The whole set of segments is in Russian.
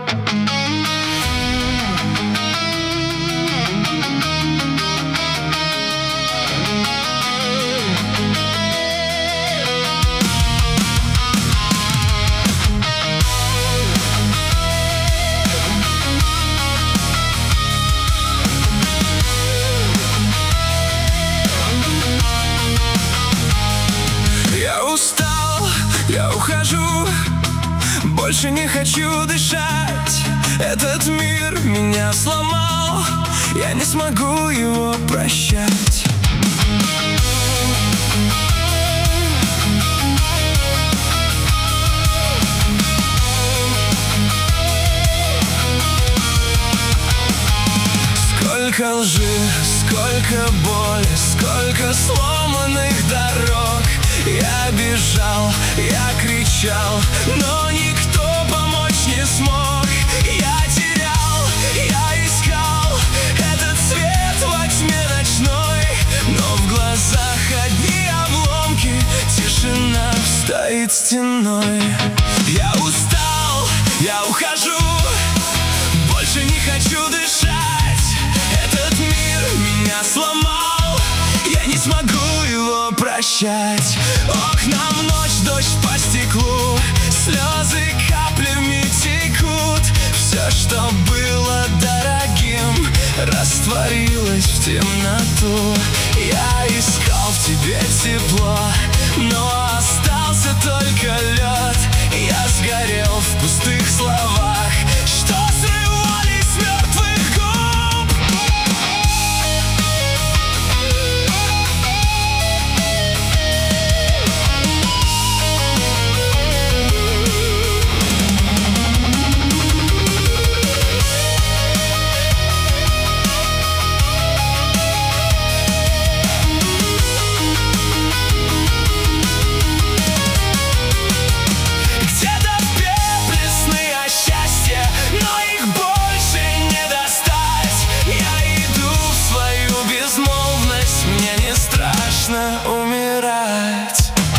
Я ухожу, больше не хочу дышать. Этот мир меня сломал, я не смогу его прощать. Сколько лжи, сколько боли, сколько сломанных дорог. Я бежал, я кричал, но никто помочь не смог. Я терял, я искал этот свет во тьме ночной, но в глазах одни обломки, тишина стоит стеной. Я устал, я ухожу, больше не хочу дышать. Этот мир меня сломал, я не смогу его прощать. Окна в ночь, дождь по стеклу, слезы каплями текут. Все, что было дорогим, растворилось в темноту. Я искал в тебе тепло, но остался только лед. Я сгорел в пустых словах, что срывались с мертвых губ. Умирать.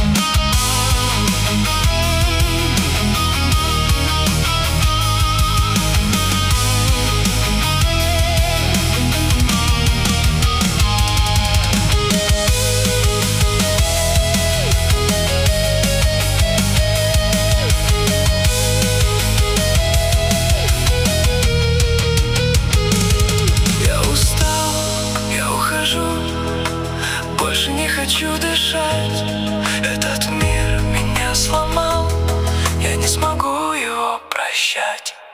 Я устал, я ухожу, больше не хочу дышать. Этот мир меня сломал, я не смогу его прощать.